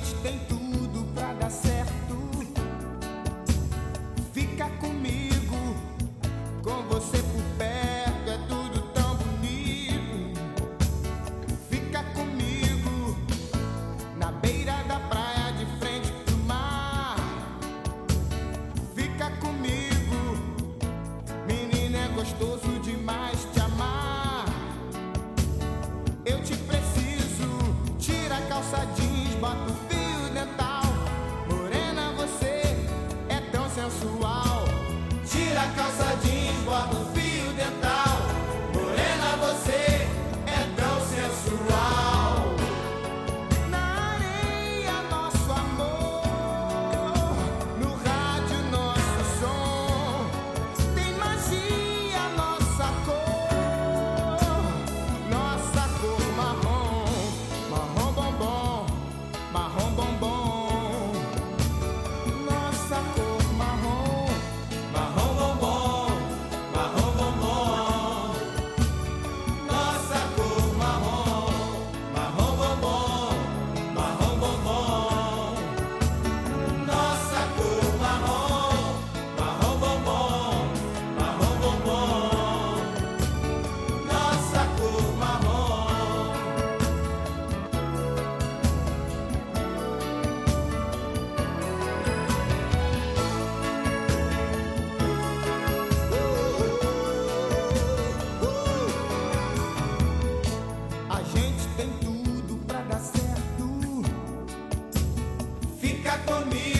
gente tem tudo pra dar certo. Fica comigo, com você por perto é tudo tão bonito. Fica comigo, na beira da praia de frente pro mar. Fica comigo, menina, é gostoso demais te amar. Eu te preciso, tira a calça jeans, bota o fio dental. Morena, você é tão sensual. Tira a calça jeans, bota o fio dental. Morena, você é tão sensual. Na areia, nosso amor. No rádio, nosso som. Tem magia, nossa cor. Nossa cor marrom. Marrom bombom. Marrom bombom. Nossa cor marrom. Marrom bombom. Marrom bombom. Nossa cor marrom. Marrom bombom. Marrom bombom. Nossa cor marrom. Marrom bombom. Marrom bombom. Nossa cor marrom. A gente tem tudo pra dar certo. Fica comigo.